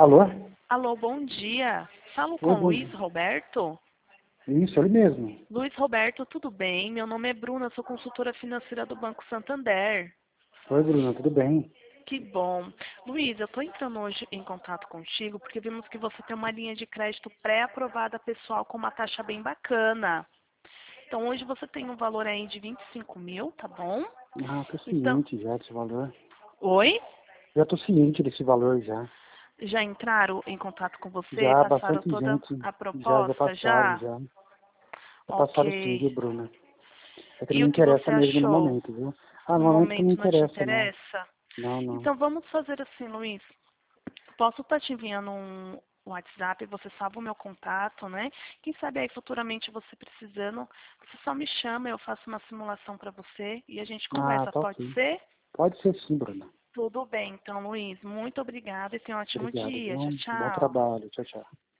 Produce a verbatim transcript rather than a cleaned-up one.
Alô? Alô, bom dia. Falo Oi, com bom Luiz dia. Roberto. Isso, ele mesmo. Luiz Roberto, tudo bem? Meu nome é Bruna, sou consultora financeira do Banco Santander. Oi, Bruno, tudo bem? Que bom. Luiz, eu estou entrando hoje em contato contigo porque vimos que você tem uma linha de crédito pré-aprovada pessoal com uma taxa bem bacana. Então, hoje você tem um valor aí de vinte e cinco mil, tá bom? Ah, tô Então, ciente já desse valor. oi? Já tô ciente desse valor já. Já entraram em contato com você? Já, Passaram bastante toda gente. a Já, já proposta? passaram, Já? já. Já passaram sim, Ok. viu, Bruna? É que não E me o que interessa você mesmo no achou? momento, viu? Ah, no No momento que não me momento não te interessa, não. interessa? Não, não. Então vamos fazer assim, Luiz. Posso estar te enviando um WhatsApp, você salva o meu contato, né? Quem sabe aí futuramente você precisando, você só me chama, eu faço uma simulação para você e a gente Ah, conversa, tá pode ok. ser? Pode ser sim, Bruna. Tudo bem, então, Luiz. Muito obrigada e tenha um ótimo Obrigado, dia. Tchau, viu? Bom tchau. trabalho. Tchau, tchau.